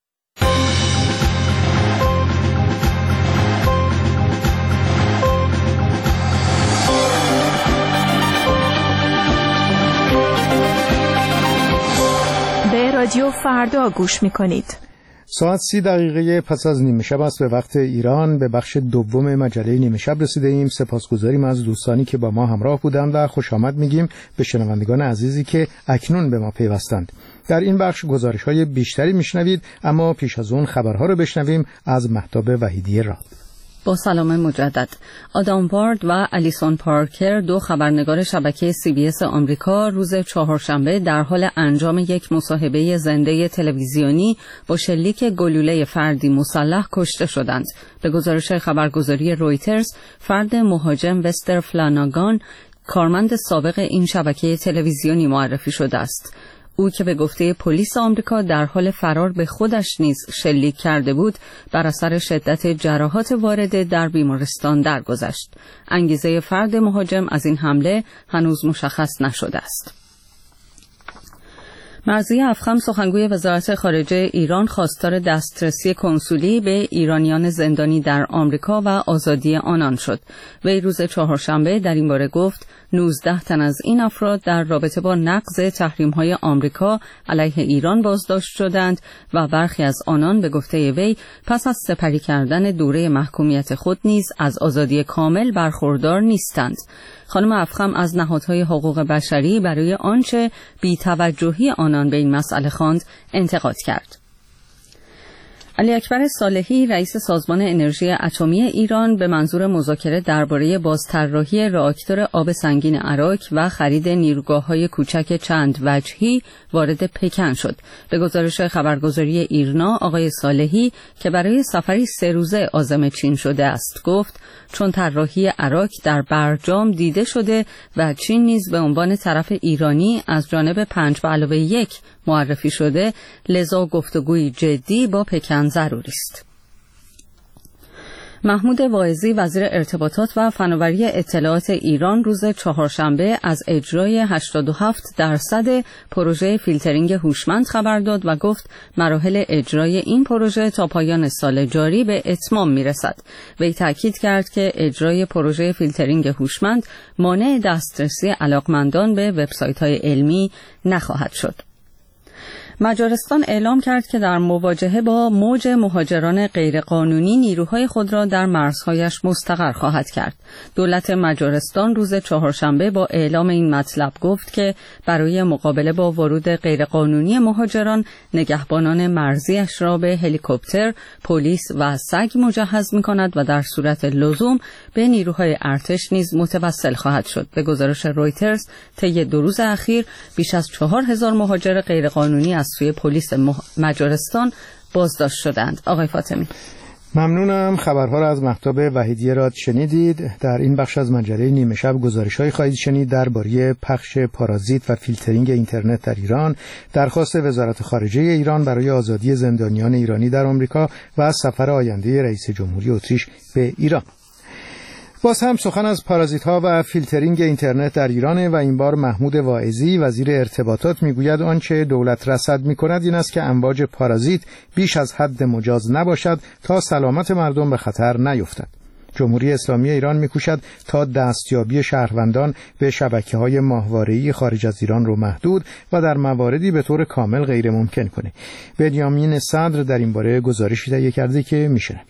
به رادیو فردا گوش می‌کنید. ساعت سی دقیقه پس از نیمه شب است به وقت ایران. به بخش دوم مجله نیمه شب رسیده ایم. سپاسگزاریم از دوستانی که با ما همراه بودند و خوش آمد میگیم به شنوندگان عزیزی که اکنون به ما پیوستند. در این بخش گزارش‌های بیشتری میشنوید، اما پیش از اون خبرها رو بشنویم از مهتاب وحیدی راد. با سلام مجدد. آدام وارد و الیسون پارکر، دو خبرنگار شبکه سی بی اس آمریکا، روز چهارشنبه در حال انجام یک مصاحبه زنده تلویزیونی با شلیک گلوله فردی مسلح کشته شدند. به گزارش خبرگزاری رویترز، فرد مهاجم وستر فلاناگان کارمند سابق این شبکه تلویزیونی معرفی شده است. او که به گفته پلیس آمریکا در حال فرار به خودش نیز شلیک کرده بود، بر اثر شدت جراحات وارده در بیمارستان درگذشت. انگیزه فرد مهاجم از این حمله هنوز مشخص نشده است. مرضیه افخم، سخنگوی وزارت خارجه ایران، خواستار دسترسی کنسولی به ایرانیان زندانی در آمریکا و آزادی آنان شد. وی روز چهارشنبه در این باره گفت نوزده تن از این افراد در رابطه با نقض تحریم‌های آمریکا علیه ایران بازداشت شدند و برخی از آنان به گفته وی پس از سپری کردن دوره محکومیت خود نیز از آزادی کامل برخوردار نیستند. خانم افخم از نهادهای حقوق بشری برای آنچه بی‌توجهی آنان به این مسئله خواند انتقاد کرد. علی اکبر صالحی، رئیس سازمان انرژی اتمی ایران، به منظور مذاکره درباره بازطراحی راکتور آب سنگین اراک و خرید نیروگاه‌های کوچک چند وجهی وارد پکن شد. به گزارش خبرگزاری ایرنا، آقای صالحی که برای سفری سه روزه عازم چین شده است گفت چون طراحی اراک در برجام دیده شده و چین نیز به عنوان طرف ایرانی از جانب پنج به علاوه یک معرفی شده، لذا گفتگوی جدی با پکن ضروری است. محمود واعظی، وزیر ارتباطات و فناوری اطلاعات ایران، روز چهارشنبه از اجرای هشتاد و هفت درصد پروژه فیلترینگ هوشمند خبر داد و گفت مراحل اجرای این پروژه تا پایان سال جاری به اتمام میرسد. وی تاکید کرد که اجرای پروژه فیلترینگ هوشمند مانع دسترسی علاقمندان به وبسایت‌های علمی نخواهد شد. مجارستان اعلام کرد که در مواجهه با موج مهاجران غیرقانونی نیروهای خود را در مرزهایش مستقر خواهد کرد. دولت مجارستان روز چهارشنبه با اعلام این مطلب گفت که برای مقابله با ورود غیرقانونی مهاجران، نگهبانان مرزیش را به هلیکوپتر، پلیس و سگ مجهز می‌کند و در صورت لزوم به نیروهای ارتش نیز متوسل خواهد شد. به گزارش رویترز، طی دو روز اخیر بیش از چهار هزار مهاجر غیرقانونی از سوی پلیس مجارستان بازداشت شدند. آقای فاطمی. ممنونم. خبرها را از مهتاب وحیدی راد شنیدید. در این بخش از مجله نیمه شب گزارش‌هایی خواهید شنید درباره پخش پارازیت و فیلترینگ اینترنت در ایران، درخواست وزارت خارجه ایران برای آزادی زندانیان ایرانی در آمریکا و سفر آینده رئیس جمهوری اتریش به ایران. باز هم سخن از پارازیت ها و فیلترینگ اینترنت در ایران و این بار محمود واعظی، وزیر ارتباطات، میگوید آنچه دولت رصد میکند این است که امواج پارازیت بیش از حد مجاز نباشد تا سلامت مردم به خطر نیفتد. جمهوری اسلامی ایران میکوشد تا دستیابی شهروندان به شبکه‌های ماهواره‌ای خارج از ایران رو محدود و در مواردی به طور کامل غیر ممکن کنه. بنیامین صدر در این باره گزارشی تهیه کرده که میشنوید.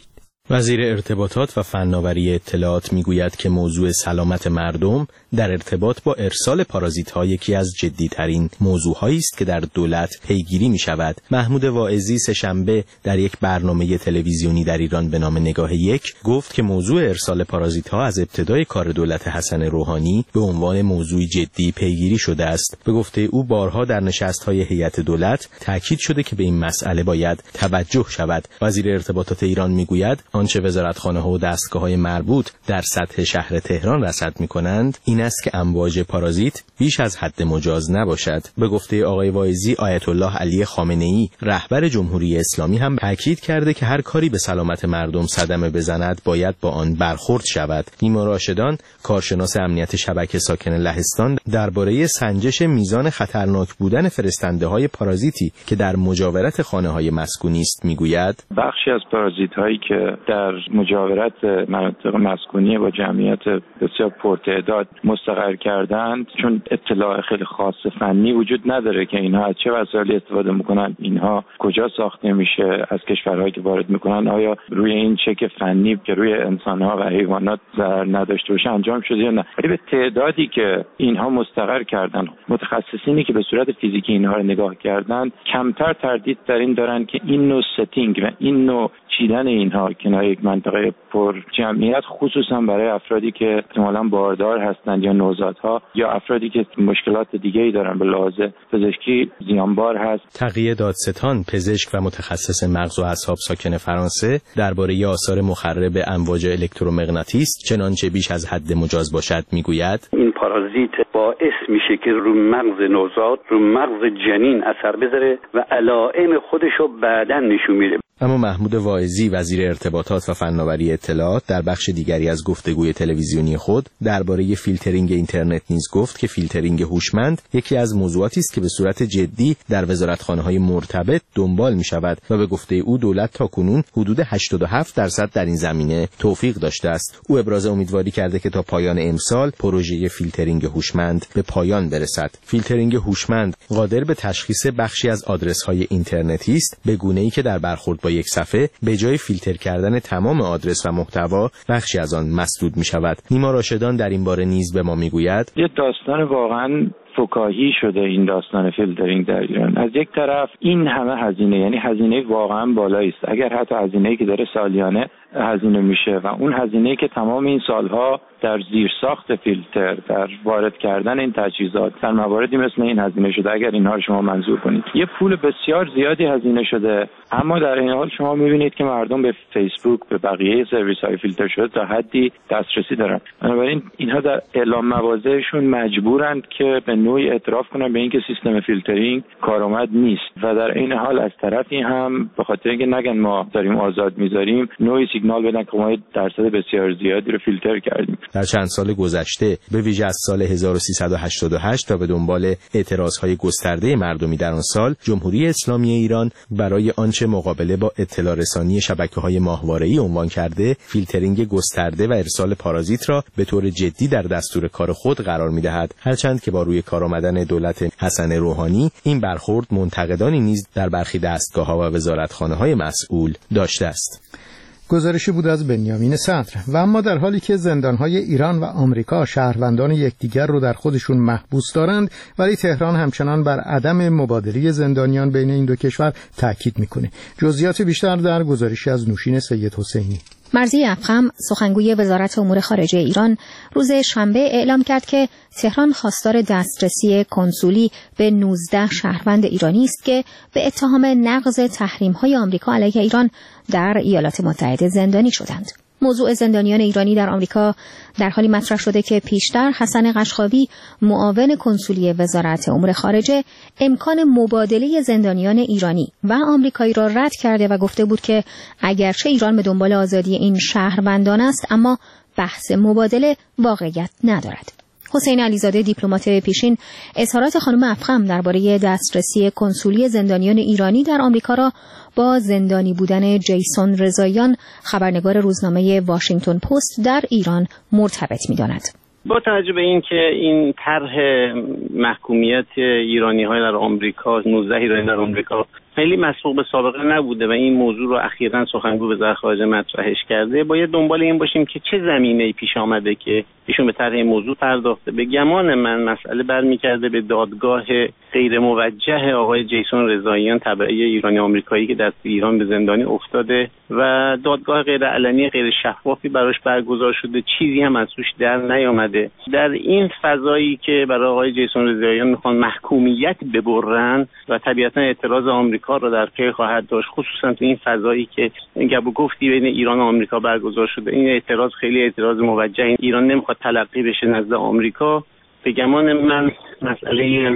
وزیر ارتباطات و فناوری اطلاعات میگوید که موضوع سلامت مردم در ارتباط با ارسال پارازیت‌ها یکی از جدی‌ترین موضوع‌هایی است که در دولت پیگیری می‌شود. محمود واعظی سه‌شنبه در یک برنامه تلویزیونی در ایران به نام نگاه یک گفت که موضوع ارسال پارازیت‌ها از ابتدای کار دولت حسن روحانی به عنوان موضوعی جدی پیگیری شده است. به گفته او بارها در نشست‌های هیئت دولت تاکید شده که به این مسئله باید توجه شود. وزیر ارتباطات ایران میگوید آنچه وزارتخانه‌ها و دستگاه‌های مربوط در سطح شهر تهران رصد می‌کنند این است که امواج پارازیت بیش از حد مجاز نباشد. به گفته آقای واعظی، آیت الله علی خامنه‌ای رهبر جمهوری اسلامی هم تاکید کرده که هر کاری به سلامت مردم صدمه بزند باید با آن برخورد شود. نیما راشدان، کارشناس امنیت شبکه ساکن لهستان، درباره سنجش میزان خطرناک بودن فرستنده‌های پارازیتی که در مجاورت خانه‌های مسکونی است میگوید بخشی از پارازیت‌هایی که در مجاورت مناطق مسکونی با جمعیت بسیار پرتعداد مستقر کردند، چون اطلاع خیلی خاص فنی وجود نداره که اینها از چه وسایلی استفاده میکنن، اینها کجا ساخته میشه، از کشورهایی که وارد میکنن آیا روی این چک فنی که روی انسانها و حیوانات ضرر نداشته باشه انجام شده یا نه. ولی به تعدادی که اینها مستقر کردن، متخصصینی که به صورت فیزیکی اینها رو نگاه کردند کمتر تردید در این دارن که این نوع ستینگ و این نوع چیدن اینها کنار یک منطقه پر جمعیت، خصوصا برای افرادی که احتمالاً باردار هستند یا نوزادها یا افرادی که مشکلات دیگه‌ای دارن به لحاظ پزشکی زیانبار هست. تقی دادستان، پزشک و متخصص مغز و اعصاب ساکن فرانسه، درباره آثار مخرب امواج الکترومغناطیس چنانچه بیش از حد مجاز باشد میگوید این پارازیت باعث میشه که رو مغز نوزاد، رو مغز جنین اثر بذاره و علائم خودشو بعداً نشون میده. اما محمود واعظی، وزیر ارتباطات و فناوری اطلاعات، در بخش دیگری از گفتگوی تلویزیونی خود درباره فیلترینگ اینترنت نیز گفت که فیلترینگ هوشمند یکی از موضوعاتی است که به صورت جدی در وزارتخانه‌های مرتبط دنبال می‌شود و به گفته او دولت تاکنون حدود هشتاد و هفت درصد در این زمینه توفیق داشته است. او ابراز امیدواری کرده که تا پایان امسال پروژه فیلترینگ هوشمند به پایان برسد. فیلترینگ هوشمند قادر به تشخیص بخشی از آدرس‌های اینترنتی است به گونه‌ای که در برخورد با یک صفحه به جای فیلتر کردن تمام آدرس و محتوا بخشی از آن مسدود می شود. نیما راشدان در این باره نیز به ما می گوید یه داستان واقعا فکاهی شده این داستان فیلترینگ در ایران. از یک طرف این همه هزینه، یعنی هزینه واقعا بالایی است، اگر حتی هزینه‌ای که داره سالیانه هزینه میشه و اون هزینه‌ای که تمام این سالها در زیرساخت فیلتر، در وارد کردن این تجهیزات در مواردی مثل این هزینه شده، اگر اینها رو شما منظور کنید یه پول بسیار زیادی هزینه شده، اما در این حال شما میبینید که مردم به فیسبوک، به بقیه سرویس‌های فیلتر شده تا حدی دسترسی دارن. بنابراین اینها در اعلام مواضعشون مجبورند که به نوعی اعتراف کنن به اینکه سیستم فیلترینگ کارآمد نیست و در این حال از طرفی هم به خاطر اینکه نگن ما داریم آزاد میذاریم، نوعی سیگنال بدن که ما درصد بسیار زیادی رو فیلتر کردیم. در چند سال گذشته به ویژه از سال هزار و سیصد و هشتاد و هشت تا به دنبال اعتراضهای گسترده مردمی در آن سال، جمهوری اسلامی ایران برای آنچه مقابله با اطلاع رسانی شبکه‌های ماهواره‌ای عنوان کرده فیلترینگ گسترده و ارسال پارازیت را به طور جدی در دستور کار خود قرار می‌دهد، هرچند که با روی کار آمدن دولت حسن روحانی این برخورد منتقدانی نیز در برخی دستگاه‌ها و وزارتخانه‌های مسئول داشته است. گزارشی بود از بنیامین صدر. و اما در حالی که زندانهای ایران و آمریکا شهروندان یکدیگر رو در خودشون محبوس دارند، ولی تهران همچنان بر عدم مبادله زندانیان بین این دو کشور تاکید میکنه. جزئیات بیشتر در گزارشی از نوشین سید حسینی. مرضی افخم، سخنگوی وزارت امور خارجه ایران، روز شنبه اعلام کرد که تهران خواستار دسترسی کنسولی به نوزده شهروند ایرانی است که به اتهام نقض تحریم‌های آمریکا علیه ایران در ایالات متحده زندانی شدند. موضوع زندانیان ایرانی در آمریکا در حالی مطرح شده که پیشتر حسن قشقابی، معاون کنسولی وزارت امور خارجه، امکان مبادله زندانیان ایرانی و آمریکایی را رد کرده و گفته بود که اگرچه ایران به دنبال آزادی این شهروندان است، اما بحث مبادله واقعیت ندارد. حسین علیزاده، دیپلمات پیشین، اظهارات خانم افخم درباره دسترسی کنسولی زندانیان ایرانی در آمریکا را با زندانی بودن جیسون رضاییان، خبرنگار روزنامه واشنگتن پست در ایران، مرتبط می‌داند. با توجه به این که این طرح محکومیت ایرانی‌ها در آمریکا، نوزده ایرانی در آمریکا خیلی مسبوق به سابقه نبوده و این موضوع رو اخیراً سخنگوی وزارت خارجه مطرحش کرده. باید دنبال این باشیم که چه زمینه‌ای پیش آمده که ایشون به طرح این موضوع پرداخته. به گمان من مسئله برمیگرده به دادگاه غیر موجه آقای جیسون رضاییان تبعی ایرانی آمریکایی که دست ایران به زندانی افتاده و دادگاه غیر علنی غیر شفافی براش برگزار شده، چیزی هم از توش در نیامده. در این فضایی که برای آقای جیسون رضاییان میخوان محکومیت ببرن و طبیعتا اعتراض آمریکا رو در پی خواهد داشت، خصوصا تو این فضایی که گپ و گفتی بین ایران و آمریکا برگزار شده، این اعتراض خیلی اعتراض موجه، ایران نمیخواد تلقی بشه نزد آمریکا. به گمان من مسئله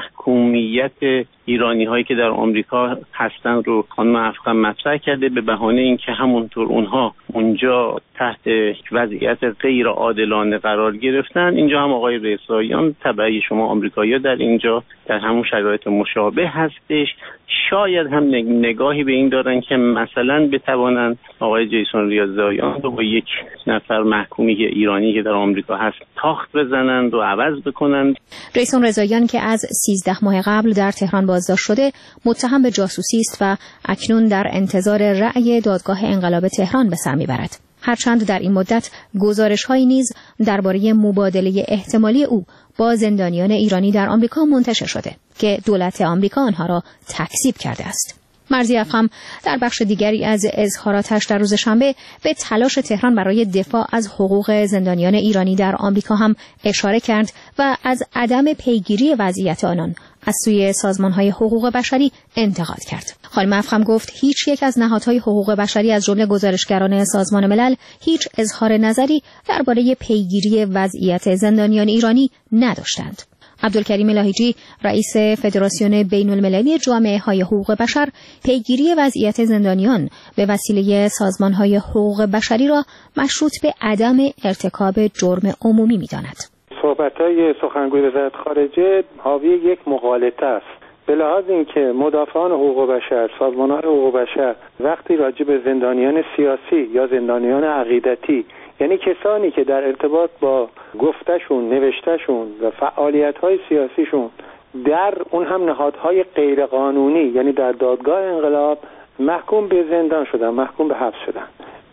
محکومیت ایرانی هایی که در آمریکا هستن رو خانم افخم مطرح کرده به بهانه اینکه همونطور اونها اونجا تحت وضعیت غیر عادلانه قرار گرفتن، اینجا هم آقای رضاییان تبعی شما آمریکایی‌ها در اینجا در همون شرایط مشابه هستش. شاید هم نگاهی به این دارن که مثلا بتوانند آقای جیسون رضاییان رو با یک نفر محکومی ایرانی که در آمریکا هست تاخت بزنند و عوض بکنند. جیسون رضاییان که از سیزده ماه قبل در تهران بازداشت شده متهم به جاسوسی است و اکنون در انتظار رأی دادگاه انقلاب تهران به سر میبرد. هرچند در این مدت گزارش‌هایی نیز درباره مبادله احتمالی او با زندانیان ایرانی در آمریکا منتشر شده که دولت آمریکا آنها را تکذیب کرده است. مرضی افخم در بخش دیگری از اظهاراتش در روز شنبه به تلاش تهران برای دفاع از حقوق زندانیان ایرانی در آمریکا هم اشاره کرد و از عدم پیگیری وضعیت آنان از سوی سازمان‌های حقوق بشری انتقاد کرد. خانم افخم گفت هیچ یک از نهادهای حقوق بشری از جمله گزارشگران سازمان ملل هیچ اظهار نظری درباره پیگیری وضعیت زندانیان ایرانی نداشتند. عبدالکریم لاهیجی رئیس فدراسیون بین المللی جامعه های حقوق بشر پیگیری وضعیت زندانیان به وسیله سازمان های حقوق بشری را مشروط به عدم ارتکاب جرم عمومی می‌داند. صحبت‌های سخنگوی وزارت خارجه حاوی یک مغالطه است. به لحاظ اینکه مدافعان حقوق بشر، سازمان‌های حقوق بشر وقتی راجع به زندانیان سیاسی یا زندانیان عقیدتی، یعنی کسانی که در ارتباط با گفتشون، نوشتشون و فعالیت‌های سیاسیشون در اون هم نهادهای غیرقانونی، یعنی در دادگاه انقلاب محکوم به زندان شدن، محکوم به حبس شدن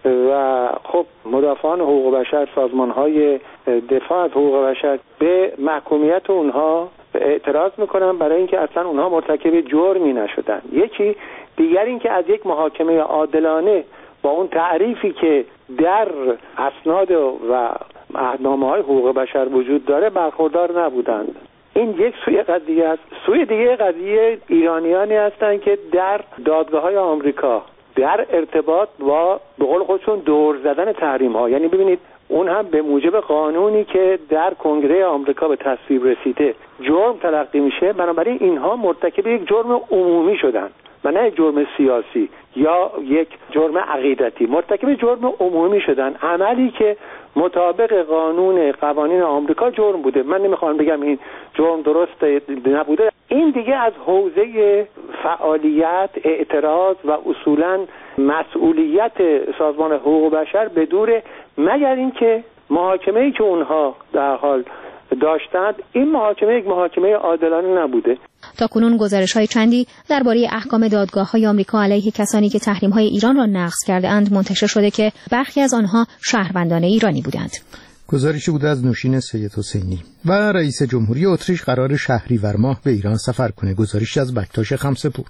و خب مدافعان حقوق بشر، سازمان‌های دفاع از حقوق بشر به محکومیت اونها اعتراض میکنن برای اینکه اصلا اونها مرتکب جرمی نشدن. یکی دیگر این که از یک محاکمه عادلانه با اون تعریفی که در اسناد و عهدنامه‌های حقوق بشر وجود داره برخوردار نبودند. این یک سوی قضیه است. سوی دیگه قضیه ایرانیانی هستند که در دادگاه‌های آمریکا در ارتباط با به قول خودشون دور زدن تحریم‌ها، یعنی ببینید اون هم به موجب قانونی که در کنگره آمریکا به تصویب رسیده جرم تلقی میشه، بنابراین اینها مرتکب یک جرم عمومی شدن و نه یک جرم سیاسی یا یک جرم عقیدتی، مرتکب جرم عمومی شدن، عملی که مطابق قانون قوانین آمریکا جرم بوده. من نمیخوام بگم این جرم درست نبوده، این دیگه از حوزه فعالیت، اعتراض و اصولاً مسئولیت سازمان حقوق بشر بدوره، مگر اینکه محاکمه‌ای که اونها در حال داشتند این محاکمه یک محاکمه عادلانه نبوده. تاکنون گزارش‌های چندی درباره احکام دادگاه‌های آمریکا علیه کسانی که تحریم‌های ایران را نقض کرده‌اند منتشر شده که برخی از آنها شهروندان ایرانی بودند. گزارشی بود از نوشین سید حسینی. و رئیس جمهوری اتریش قرار شهریور ماه به ایران سفر کنه. گزارشی از بکتاش خمسه‌پور.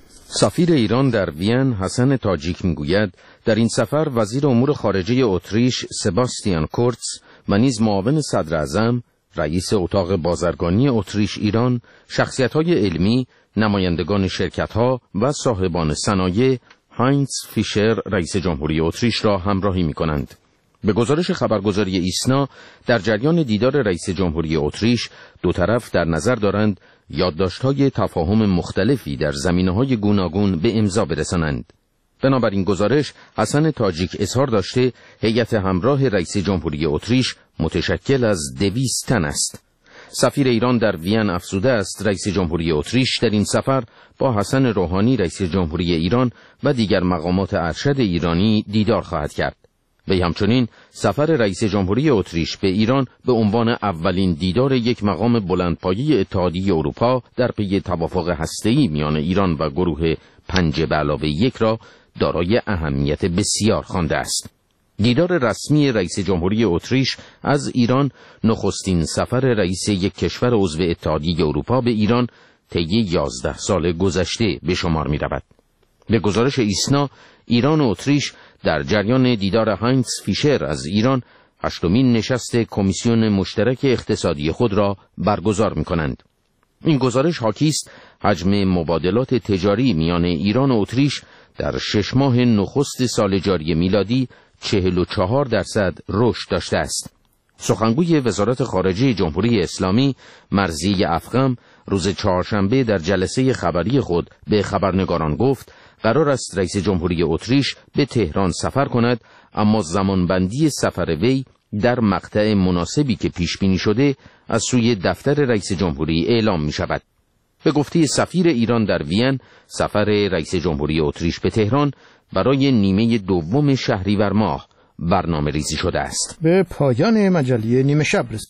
سفیر ایران در وین حسن تاجیک میگوید در این سفر وزیر امور خارجه اتریش سباستیان کورتز و نیز معاون صدر اعظم، رئیس اتاق بازرگانی اتریش ایران، شخصیت‌های علمی، نمایندگان شرکت‌ها و صاحبان صنایع هاینز فیشر رئیس جمهوری اتریش را همراهی می‌کنند. به گزارش خبرگزاری ایسنا در جریان دیدار رئیس جمهوری اتریش دو طرف در نظر دارند یادداشت‌های تفاهم مختلفی در زمینه‌های گوناگون به امضا برسانند. بنابراین گزارش حسن تاجیک اظهار داشته هیئت همراه رئیس جمهوری اتریش متشکل از دویست تن است. سفیر ایران در وین افزوده است رئیس جمهوری اتریش در این سفر با حسن روحانی رئیس جمهوری ایران و دیگر مقامات ارشد ایرانی دیدار خواهد کرد. وی همچنین سفر رئیس جمهوری اتریش به ایران به عنوان اولین دیدار یک مقام بلندپایه اتحادیه اروپا در پی توافق هسته‌ای میان ایران و گروه پنج به علاوه یک را دارای اهمیت بسیار خوانده است. دیدار رسمی رئیس جمهوری اتریش از ایران نخستین سفر رئیس یک کشور عضو اتحادیه اروپا به ایران طی یازده سال گذشته به شمار می رود. به گزارش ایسنا، ایران و اتریش در جریان دیدار هاینز فیشر از ایران هشتمین نشست کمیسیون مشترک اقتصادی خود را برگزار می کنند. این گزارش حاکی است حجم مبادلات تجاری میان ایران و اتریش در شش ماه نخست سال جاری میلادی چهل و چهار درصد رشد داشته است. سخنگوی وزارت خارجه جمهوری اسلامی مرضیه افخم روز چهارشنبه در جلسه خبری خود به خبرنگاران گفت قرار است رئیس جمهوری اتریش به تهران سفر کند، اما زمانبندی سفر وی در مقطع مناسبی که پیش بینی شده از سوی دفتر رئیس جمهوری اعلام می شود. به گفته سفیر ایران در وین، سفر رئیس جمهوری اتریش به تهران برای نیمه دوم شهریور ماه برنامه ریزی شده است. به پایان مجله نیمه شب رسید.